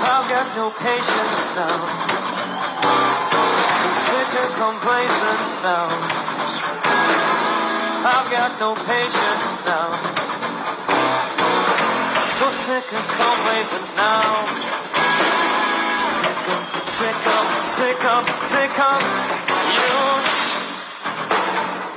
I've got no patience now. So sick and complacent now. I've got no patience now. So sick and complacent now. Sick of you.